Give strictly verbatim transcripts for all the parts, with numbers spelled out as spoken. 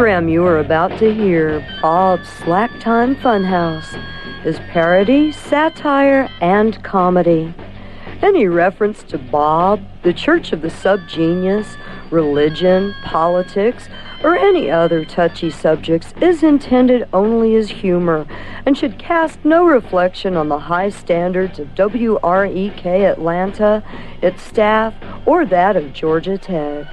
program you are about to hear, Bob's Slack Time Funhouse, is parody, satire, and comedy. Any reference to Bob, the Church of the Subgenius, religion, politics, or any other touchy subjects is intended only as humor and should cast no reflection on the high standards of W R E K Atlanta, its staff, or that of Georgia Tech.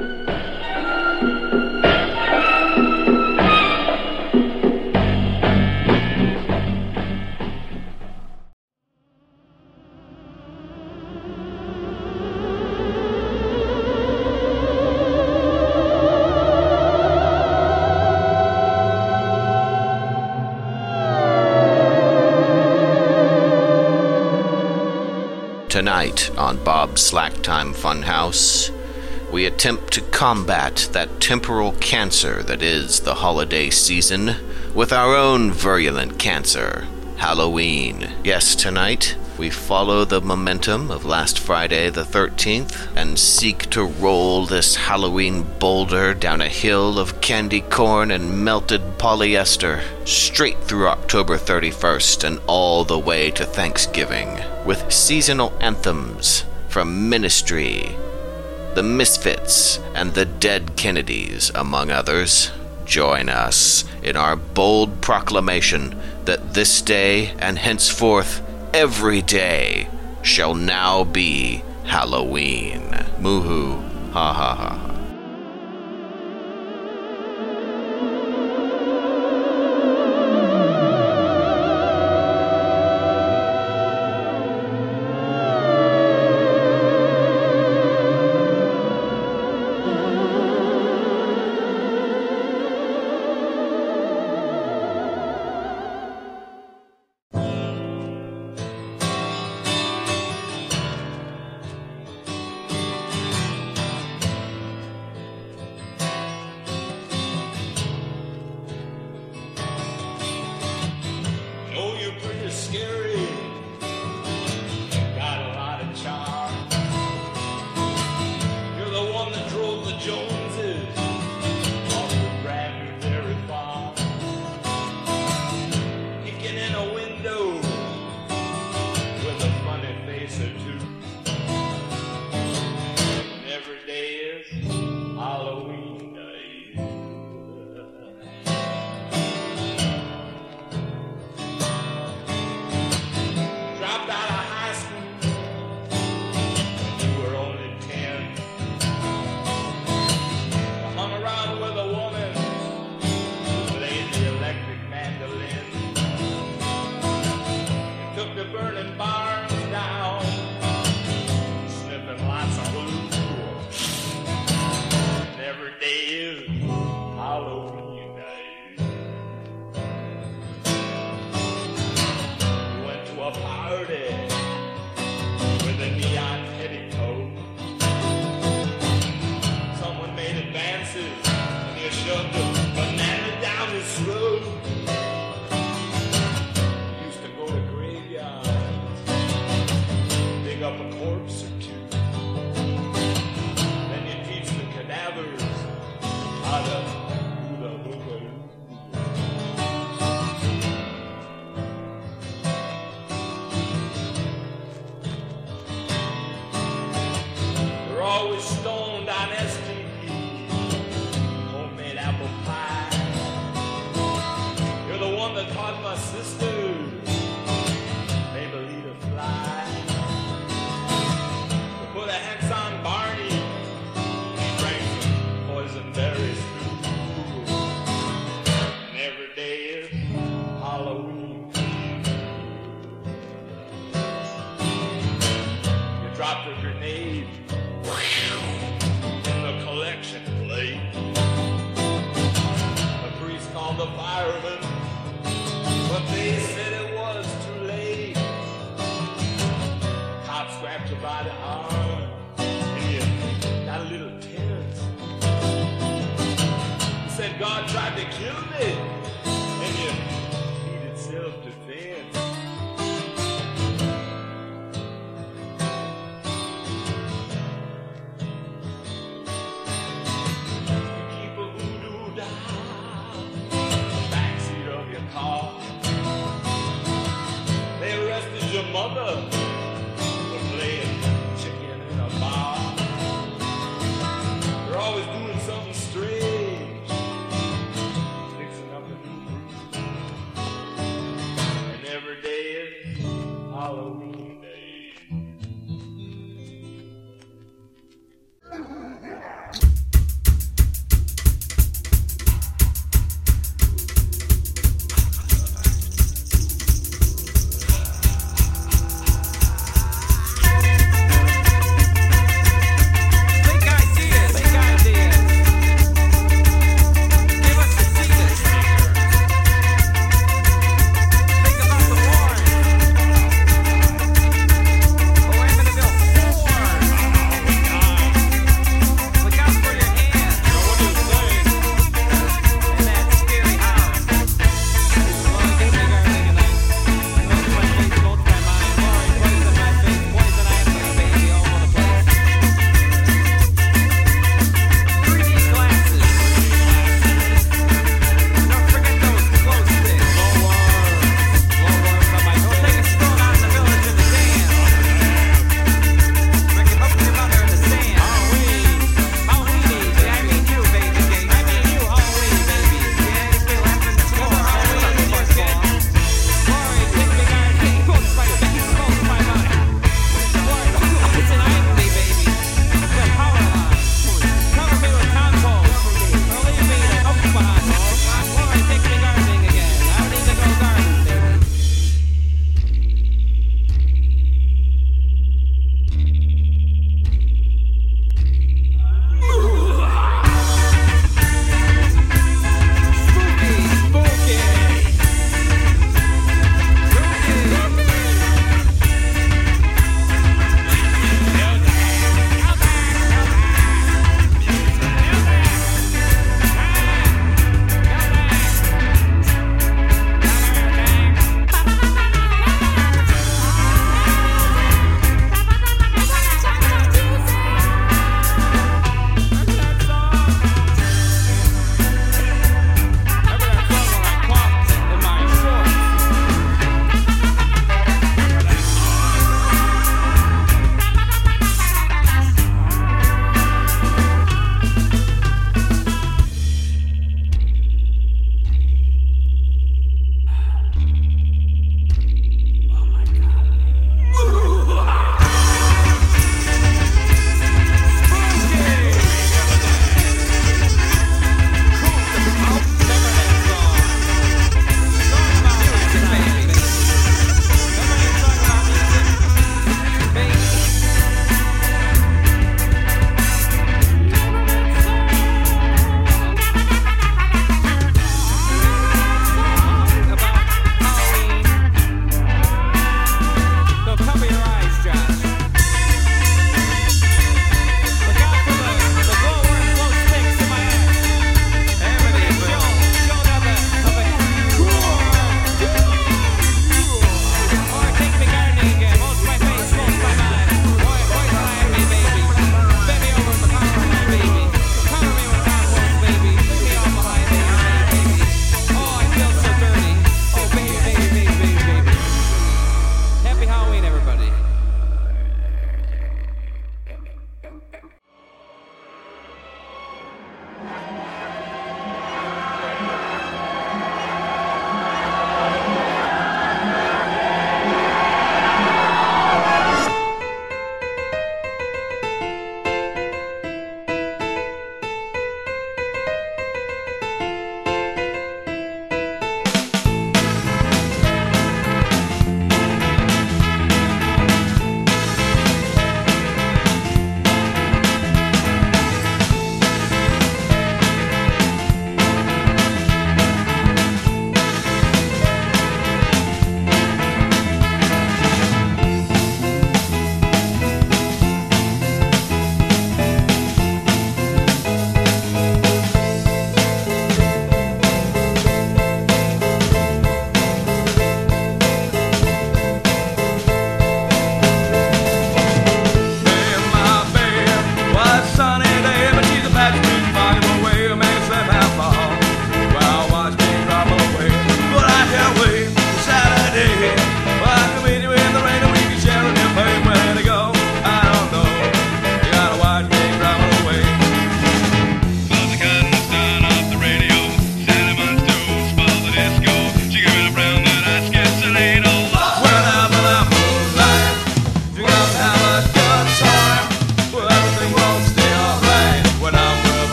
Tonight on Bob's Slack Time Funhouse, we attempt to combat that temporal cancer that is the holiday season with our own virulent cancer, Halloween. Yes, tonight we follow the momentum of last Friday the thirteenth and seek to roll this Halloween boulder down a hill of candy corn and melted polyester, straight through October thirty-first and all the way to Thanksgiving, with seasonal anthems from Ministry, the Misfits, and the Dead Kennedys, among others. Join us in our bold proclamation that this day and henceforth every day shall now be Halloween. Moo-hoo. Ha ha ha. The firemen, but they said club or playing chicken in a bar. They're always doing something strange, fixing up a new brew. And every day is Halloween day.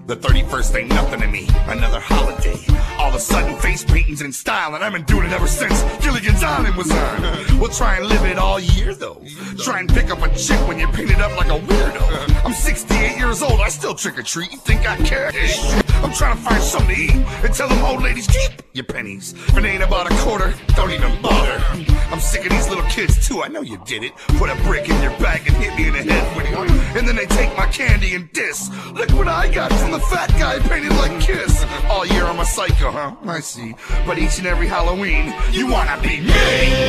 The thirty-first ain't nothing to me, another holiday. All of a sudden, face painting's in style, and I've been doing it ever since Gilligan's Island was on. We'll try and live it all year, though. Try and pick up a chick when you're painted up like a weirdo. I'm sixty-eight years old, I still trick or treat. You think I care? I'm trying to find something to eat and tell them old ladies, keep your pennies. If it ain't about a quarter, don't even bother. I'm sick of these little kids, too. I know you did it. Put a brick in your bag and hit me in the head with it. And then they take my candy and diss. Look what I got from the fat guy painted like Kiss. All year I'm a psycho, huh? I see. But each and every Halloween, you wanna be me.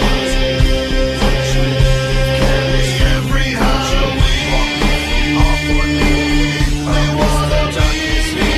Every Halloween, all for me. I wanna dance me.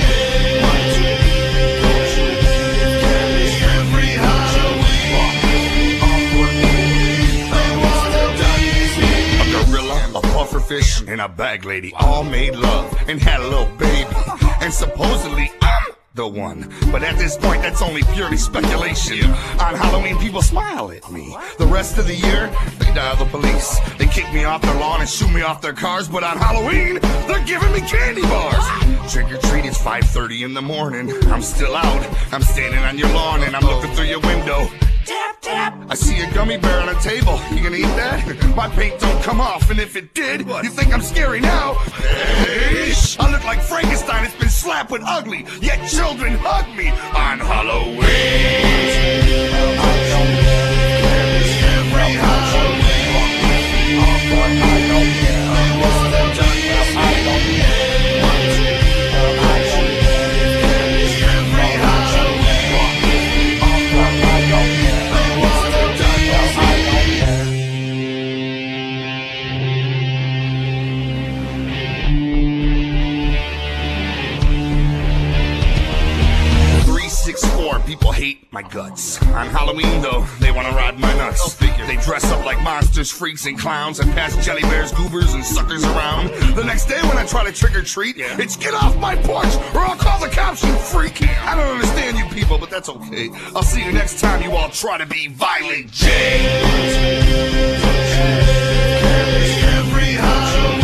Every Halloween, all for me. I wanna dance me. A gorilla, a pufferfish, and a bag lady all made love and had a little baby. And supposedly I'm the one. But at this point, that's only purely speculation. On Halloween, people smile at me. The rest of the year, they dial the police. They kick me off their lawn and shoot me off their cars. But on Halloween, they're giving me candy bars. Trick or treat, it's five thirty in the morning. I'm still out. I'm standing on your lawn and I'm looking through your window. Tap, tap. I see a gummy bear on a table. You gonna eat that? My paint don't come off, and if it did, you think I'm scary now? Hey, I look like Frankenstein. It's been slapped with ugly, yet children hug me on Halloween. Every Halloween. People hate my guts. On Halloween, though, they want to ride my nuts. They dress up like monsters, freaks, and clowns and pass jelly bears, goobers, and suckers around. The next day when I try to trick or treat, it's get off my porch or I'll call the cops, you freak. I don't understand you people, but that's okay. I'll see you next time you all try to be Violent J. Every Halloween.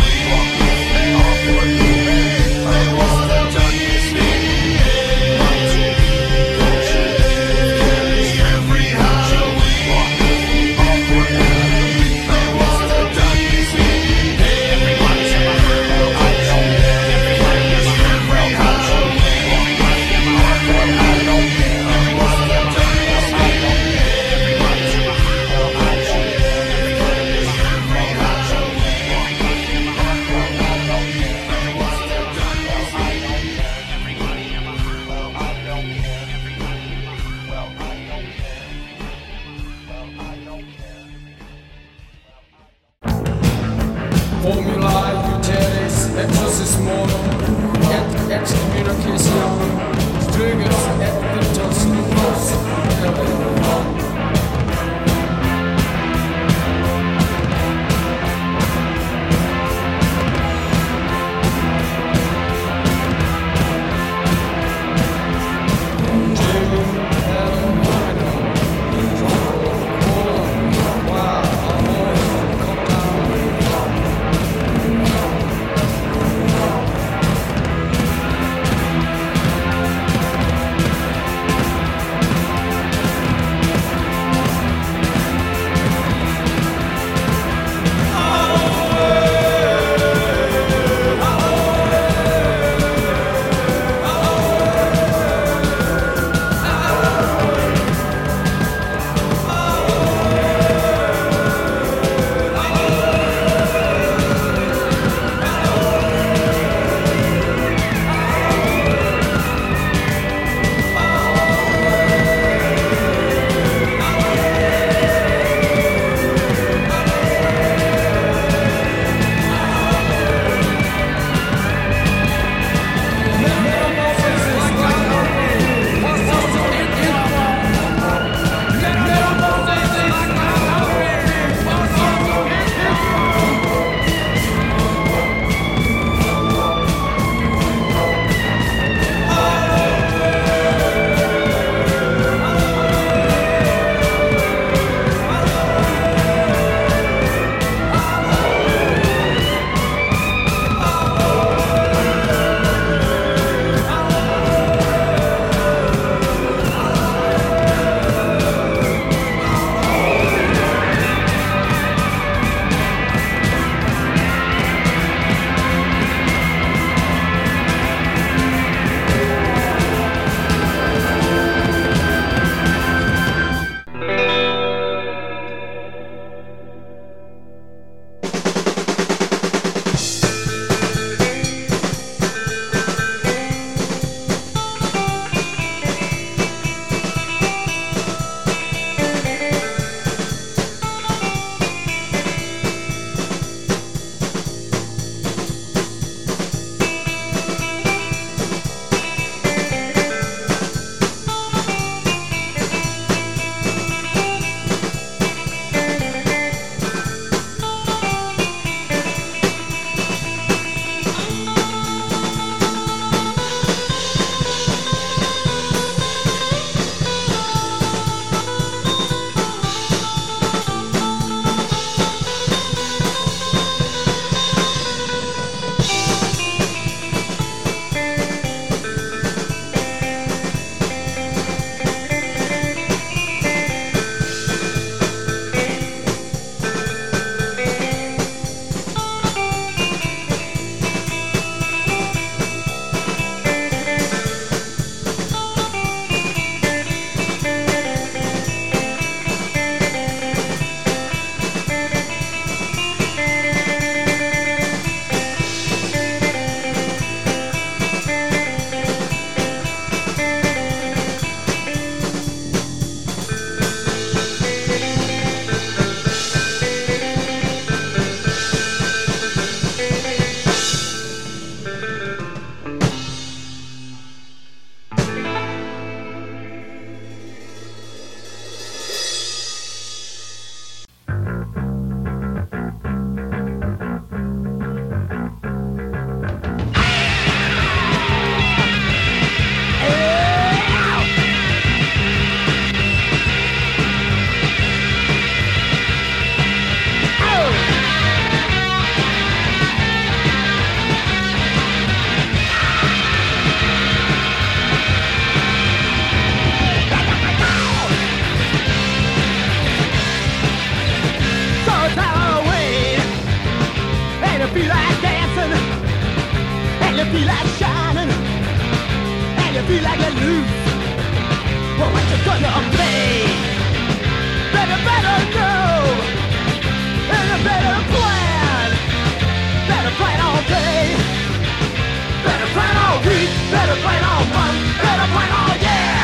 feel like a loose. Well, what you gonna be? Better, better know. And a better plan. Better plan all day. Better plan all week. Better plan all month. Better plan all year.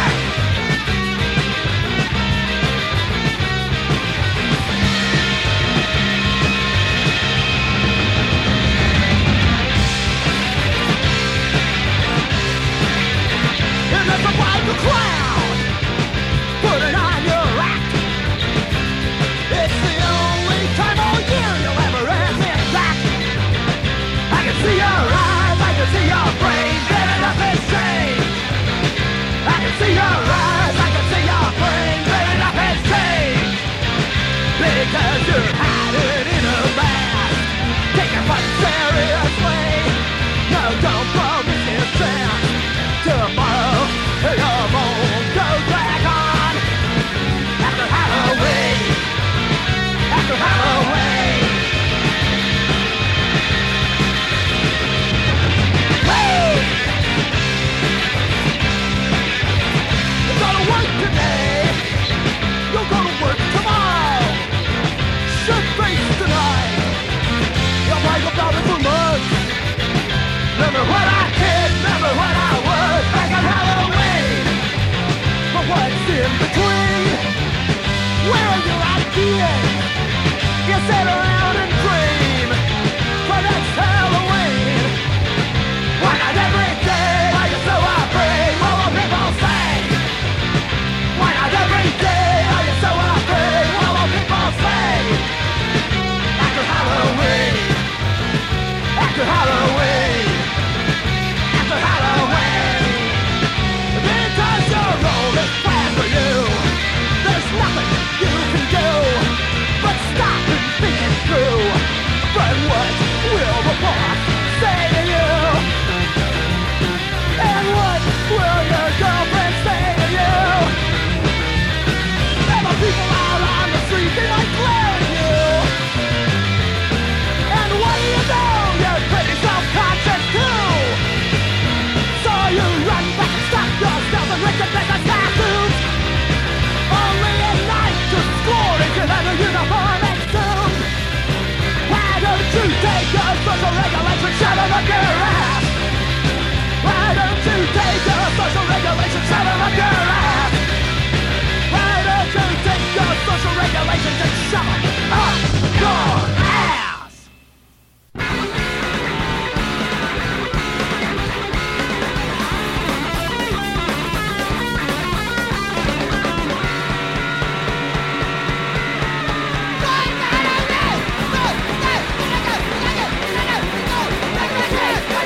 And that's about the crowd. Put it on your act. It's the only time all year you'll ever admit that. I can see your eyes, I can see your brain, baby, nothing's changed. I can see your eyes, I can see your brain, baby, nothing's changed. Because you're hiding in a mask, taking fun seriously. No, don't promise yourself tomorrow your won't go drag on. After Halloween, after Halloween. Hey! You're gonna work today, you're gonna work tomorrow. Should face tonight, you'll break about it for months. Remember what I did, remember what I was back on Halloween. But what's in between? Where are your ideas? You sit around and dream. For next Halloween. Why not every day? Are you so afraid? What will people say? Why not every day? Are you so afraid? What will people say? After Halloween. After Halloween. After Halloween. Because your role is planned for you. There's nothing you can do but stop and think it through. But what will the boss say to you? And what will your girlfriend say to you? And the people out on the street, they might glare at you. And what do you know? You're pretty self-conscious too. So you run back and stop yourself and lick your business tattoos. Only at night to score if you have a uniform and suit. Why don't you take your social regulations, shove them up your ass? Why don't you take your social regulations, shove them up your ass? Why don't you take your social regulations and shove them up your ass? Hey!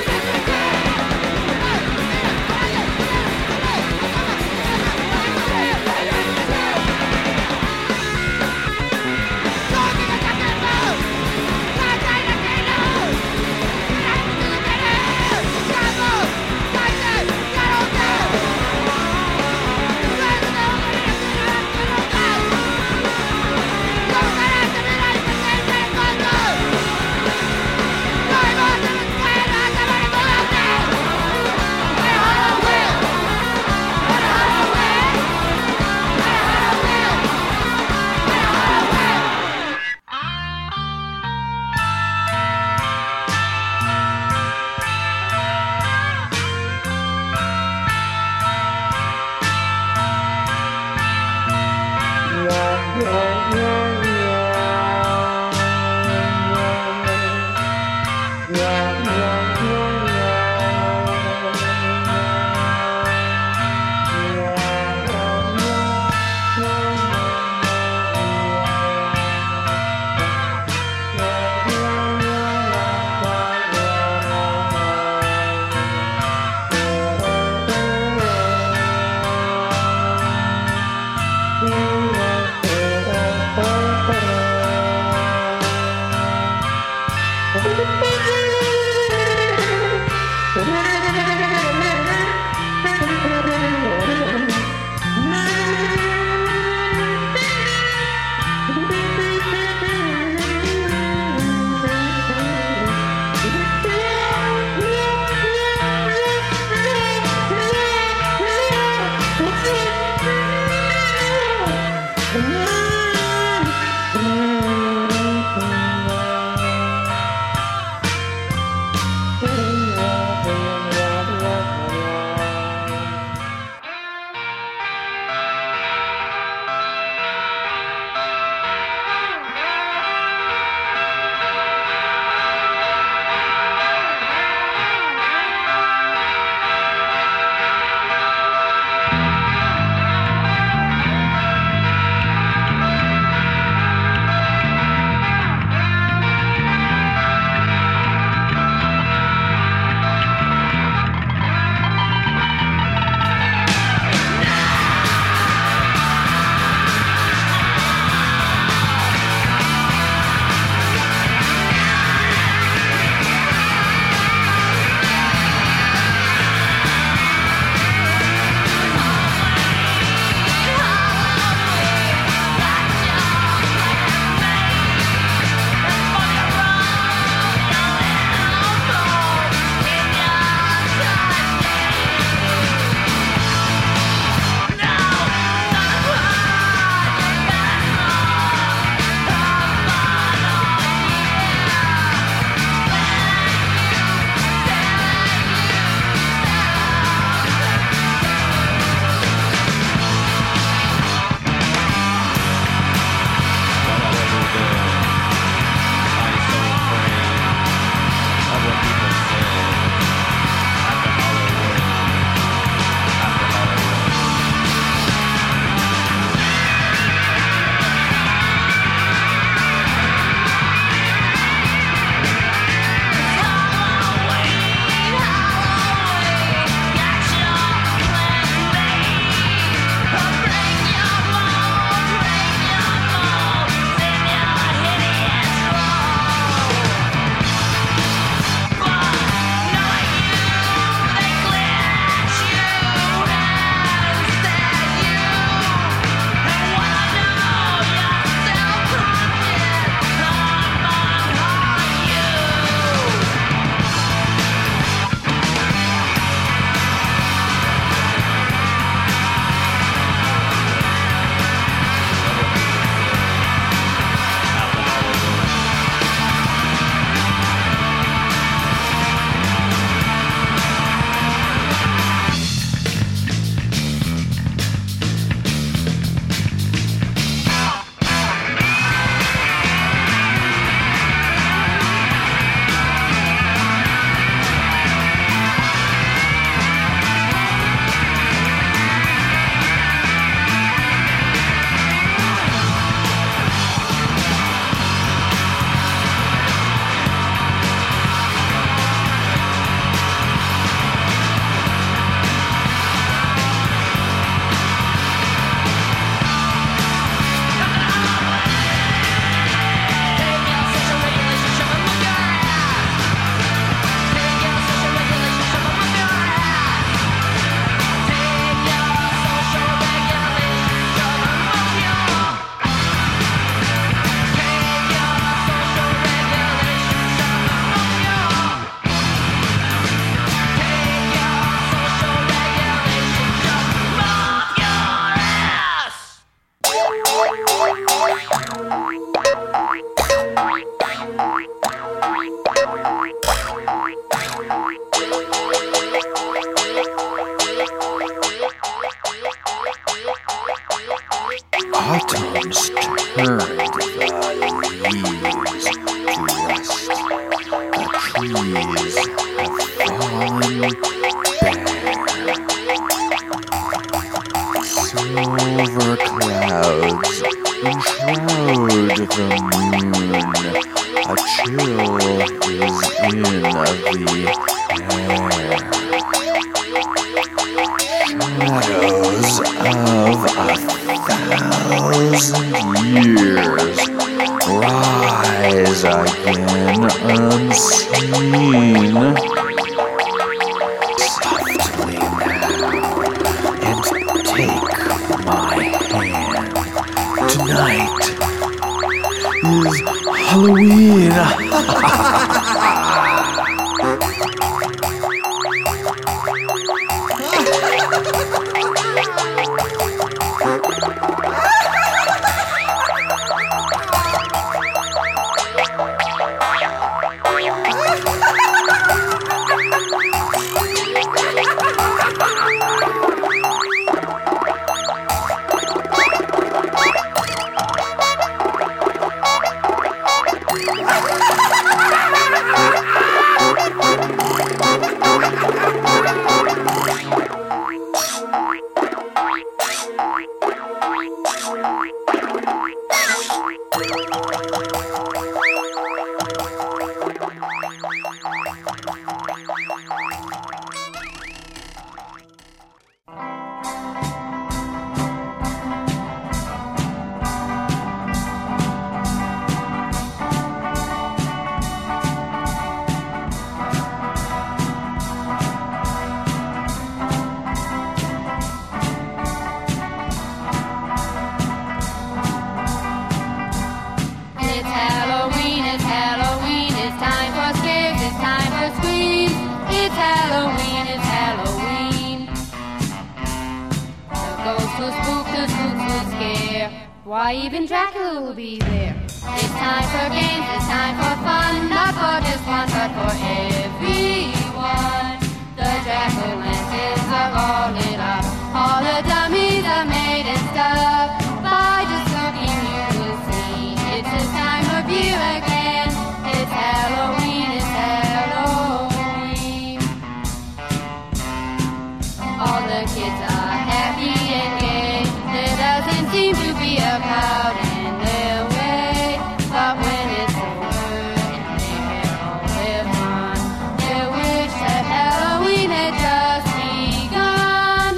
storms turned the leaves to rust. The trees have fallen bare. Silver clouds enshroud the moon. A chill is in the air. Shadows of a thousand years rise again unseen. Softly now, and take my hand. Tonight is Halloween. Why, even Dracula will be there. It's time for games, it's time for fun, not for just one, but for everyone. The jack-o'-lanterns are all lit up, all the dummies are made and stuff. By just looking you will see, it's this time of year again. It's Halloween, it's Halloween. All the kids are happy and gay, there doesn't seem to be a cloud in their way. But when it's over and they had all their fun, they wish that Halloween had just begun.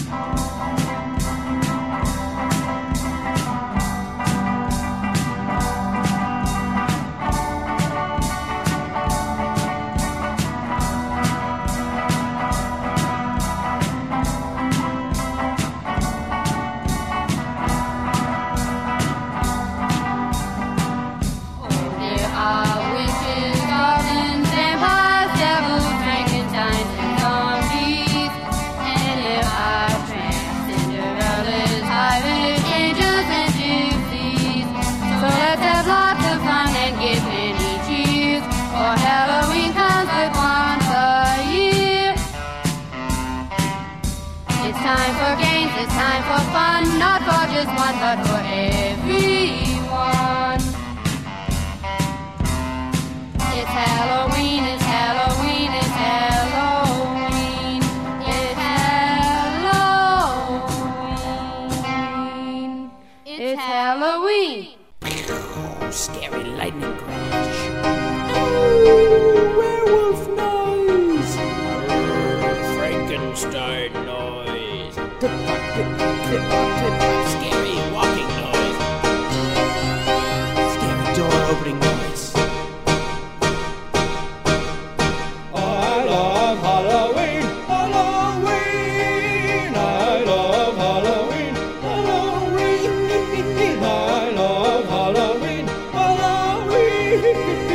Time for games, it's time for fun, not for just one, but for everyone. It's Halloween, it's Halloween, it's Halloween. It's Halloween. It's Halloween. Oh, scary lightning crash. Oh, werewolf noise. Frankenstein noise. Tip-top, tip-top, tip-top, tip-top. Scary walking noise. Scary door opening noise. I love Halloween, Halloween. I love Halloween, Halloween. I love Halloween, Halloween.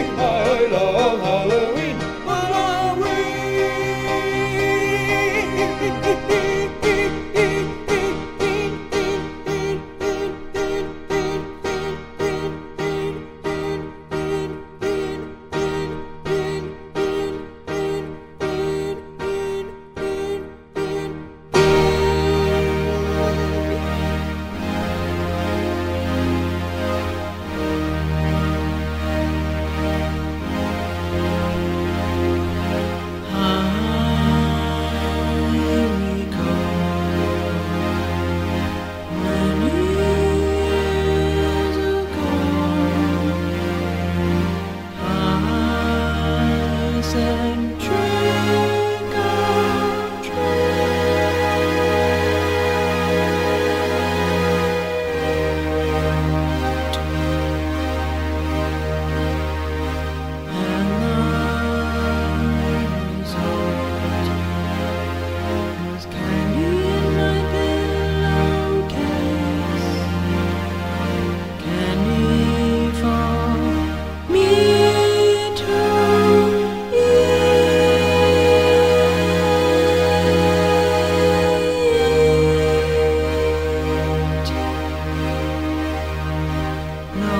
no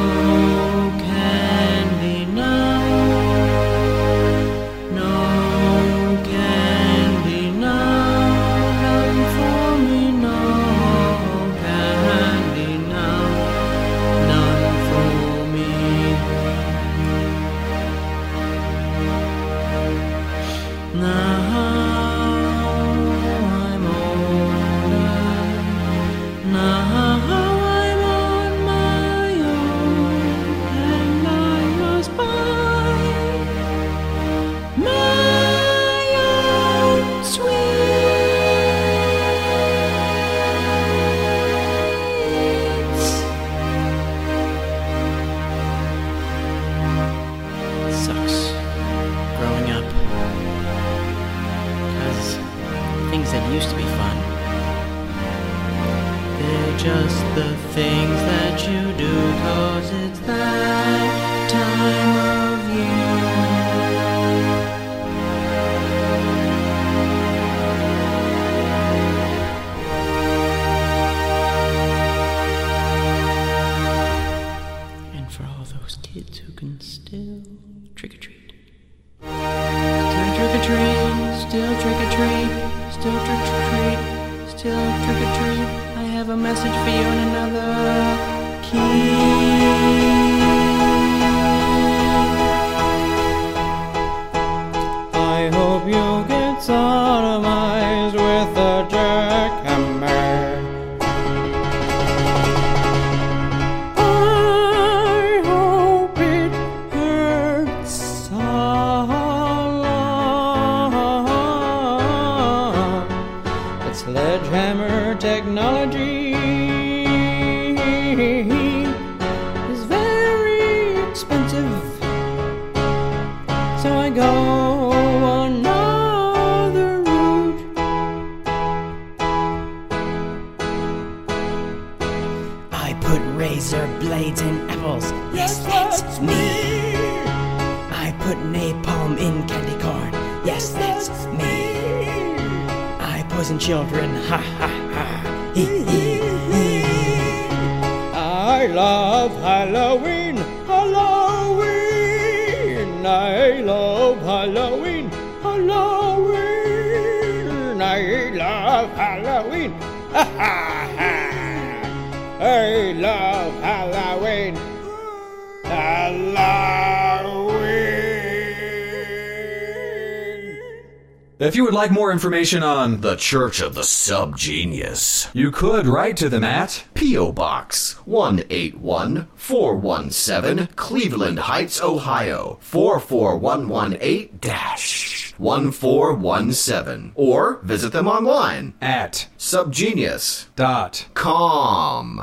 candy now, no candy now, none for me, no candy now, none for me. Now I'm older, now I'm on my own, and I must buy my own sweets. It sucks growing up, 'cause things that used to be fun, they're just the things that you do 'cause it's that time of year. And for all those kids who can still trick-or-treat, still trick-or-treat, still trick-or-treat, still trick-or-treat, still trick-or-treat, I have a message for you in another key. I hope you get sodomized with a jackhammer. I hope it hurts a lot. But sledgehammer technology is very expensive, so I go another route. I put razor blades in apples. Yes, that's me. I put napalm in candy corn. Yes, that's me. I poison children. Ha ha ha. Hee hee hee. I love Halloween. Halloween. I love Halloween. Halloween. I love Halloween. Ha ha ha. I love Halloween. Halloween. If you would like more information on the Church of the Subgenius, you could write to them at P O. Box one eight one four one seven, Cleveland Heights, Ohio four four one one eight one four one seven, or visit them online at subgenius dot com.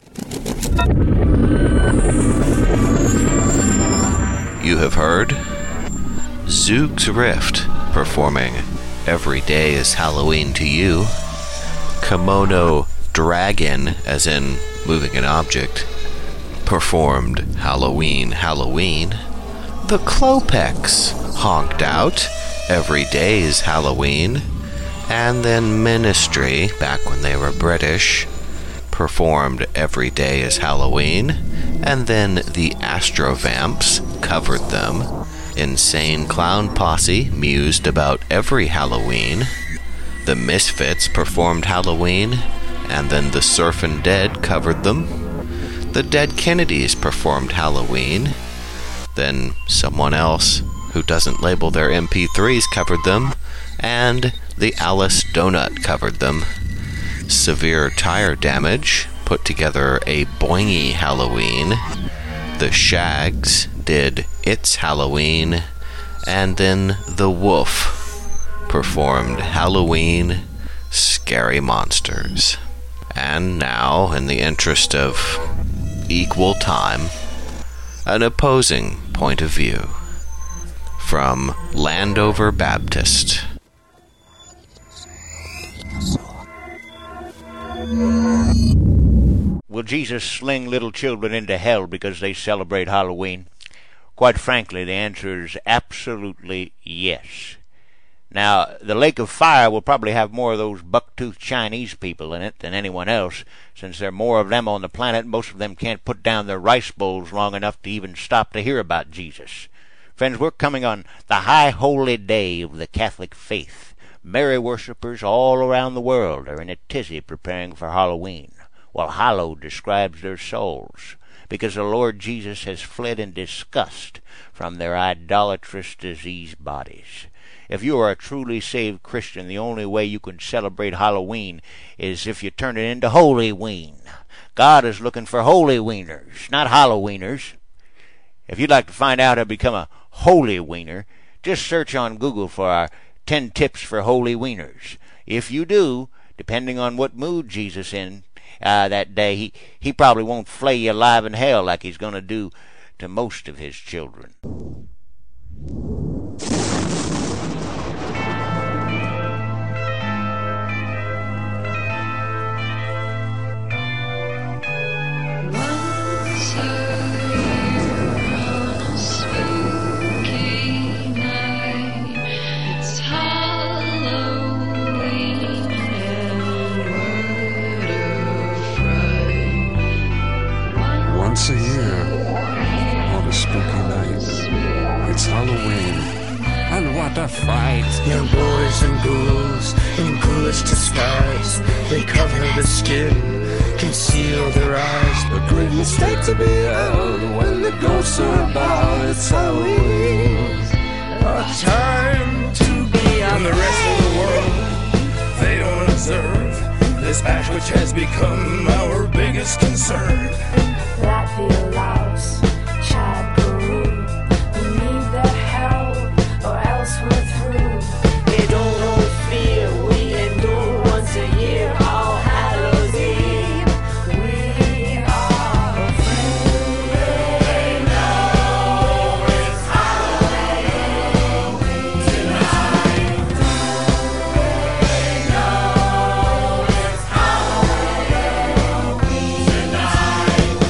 You have heard Zoog's Rift performing Every Day is Halloween to You, Kimono Dragon, as in moving an object, performed Halloween, Halloween, the Klopex honked out Every Day is Halloween, and then Ministry, back when they were British, performed Every Day is Halloween, and then the Astrovamps covered them. Insane Clown Posse mused about every Halloween. The Misfits performed Halloween, and then the Surfin' Dead covered them. The Dead Kennedys performed Halloween. Then someone else who doesn't label their M P threes covered them, and the Alice Donut covered them. Severe Tire Damage put together a boingy Halloween. The Shags did It's Halloween, and then the Wolf performed Halloween Scary Monsters. And now, in the interest of equal time, an opposing point of view from Landover Baptist. Will Jesus sling little children into hell because they celebrate Halloween? Quite frankly, the answer is absolutely yes. Now, the Lake of Fire will probably have more of those buck-toothed Chinese people in it than anyone else, since there are more of them on the planet. Most of them can't put down their rice bowls long enough to even stop to hear about Jesus. Friends, we're coming on the high holy day of the Catholic faith. Mary worshippers all around the world are in a tizzy preparing for Halloween, while Hollow describes their souls, because the Lord Jesus has fled in disgust from their idolatrous, diseased bodies. If you are a truly saved Christian, the only way you can celebrate Halloween is if you turn it into Holy Ween. God is looking for holy wieners, not Halloweeners. If you'd like to find out how to become a holy wiener, just search on Google for our ten tips for holy wieners. If you do, depending on what mood Jesus in uh, that day, he, he probably won't flay you alive in hell like he's going to do to most of his children. Once a year, on a spooky night, it's Halloween, and what a fright! Young boys and ghouls in ghoulish disguise, they cover the skin, conceal their eyes. A great mistake to be held when the ghosts are about. It's Halloween, A time to be on the rest of the world. They don't observe this act which has become our biggest concern. Latvia, Laos, Chad, Peru, we need their help, or else we're through. They don't know fear, we endure once a year, All Hallows Eve. We are afraid. They know it's Halloween tonight. They know it's Halloween tonight.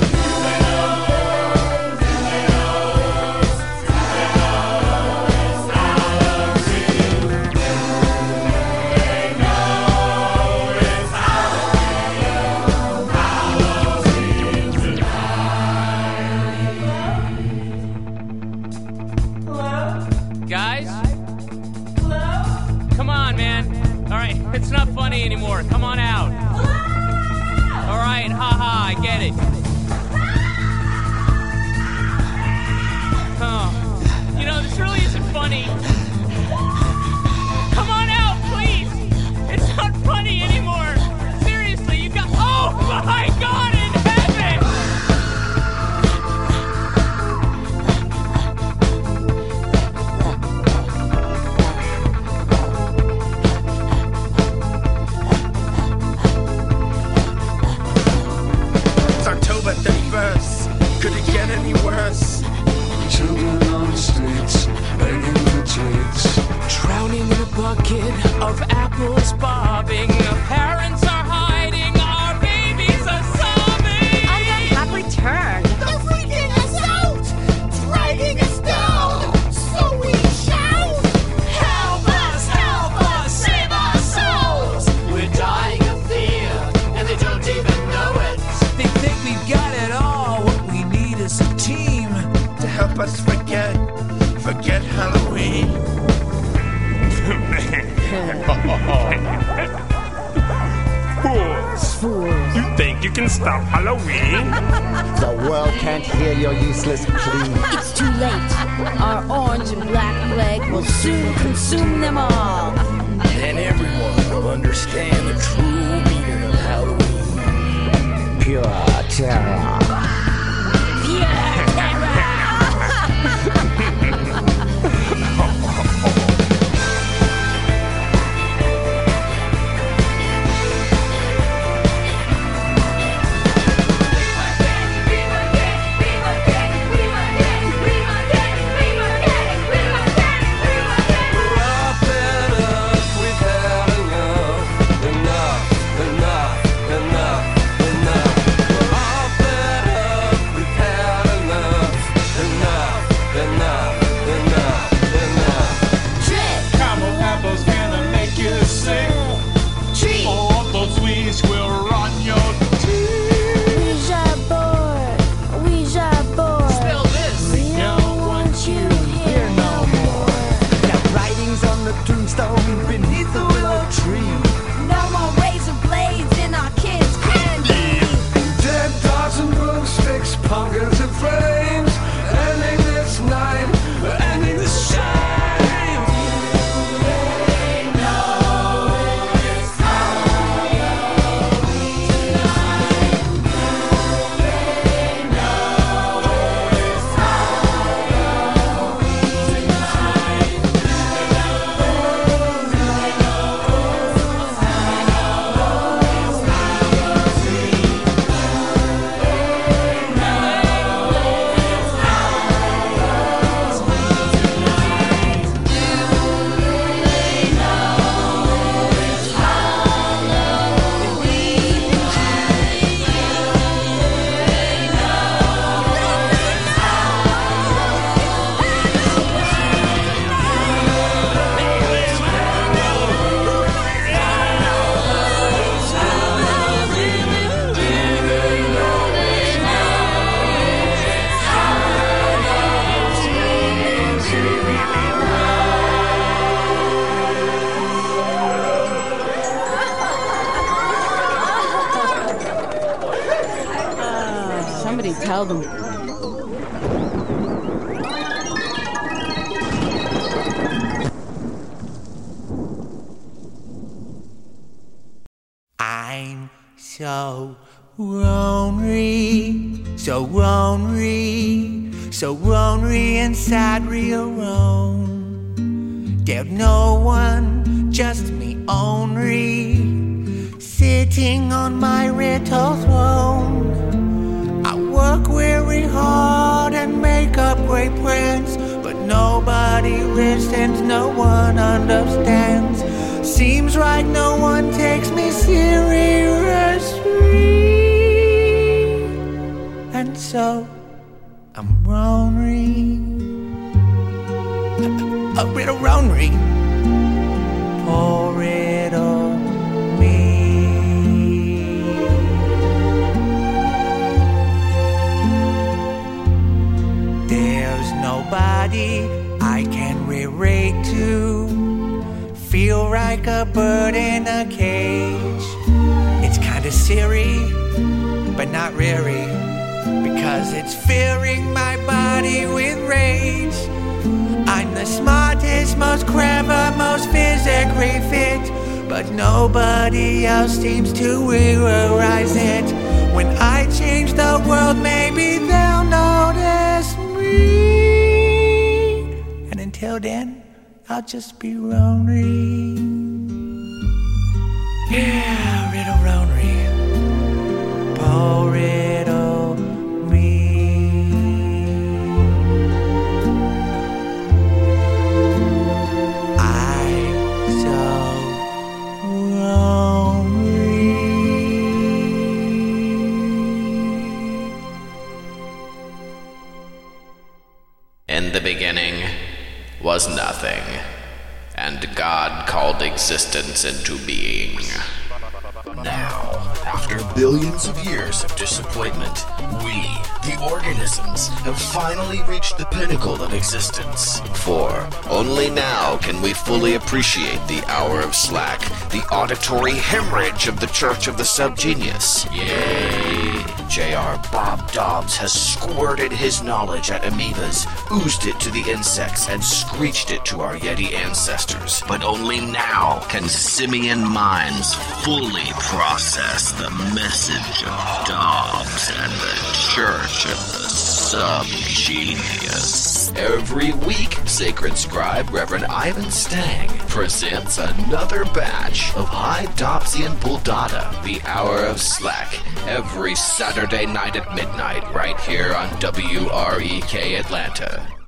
Guys? Come on, man. All right, it's not funny anymore. Come on out. All right, haha, I get it. Oh, you know, this really isn't funny. Come on out, please. It's not funny anymore. Seriously, you got... Oh, my God, in heaven! It's October thirty-first. Could it get any worse? children on the streets, begging for treats. Drowning in a bucket of apples bobbing. Parents are hiding, our babies are sobbing. Unhappily turned. They're freaking us out, dragging us down. So we shout, help us, help us, save our souls. We're dying of fear, and they don't even know it. They think we've got it all. What we need is a team to help us forget, forget Halloween. Fools. Fools. You think you can stop Halloween? The world can't hear your useless plea. It's too late. Our orange and black plague will soon consume them all. Then everyone will understand the true meaning of Halloween. Pure terror. Enough, enough, enough, enough. We're all fed tell them. I'm so lonely, so lonely, so lonely inside real Rome. There's no one, just me only, sitting on my little throne. I work very hard and make up great plans, but nobody listens, no one understands. Seems like no one takes me seriously, and so I'm lonely, a, a little lonely, poor little me. There's nobody I can relate to, feel like a bird in a cage. It's kinda silly, but not really, because it's filling my body with rage. I'm the smartest, most clever, most physically fit, but nobody else seems to realize it. When I change the world, maybe they'll notice me. And until then, I'll just be lonely. Yeah, little lonely, poor little me. I'm so lonely. In the beginning was nothing, and God called existence into being. Now, after billions of years of disappointment, we, the organisms, have finally reached the pinnacle of existence. For only now can we fully appreciate the hour of slack, the auditory hemorrhage of the Church of the Subgenius. Yay! J R Bob Dobbs has squirted his knowledge at amoebas, oozed it to the insects, and screeched it to our Yeti ancestors. But only now can simian minds fully process the message of Dobbs and the Church of the Subgenius. Every week, Sacred Scribe Reverend Ivan Stang presents another batch of High Dobbsian Bulldada, the Hour of Slack, every Saturday night at midnight, right here on W R E K Atlanta.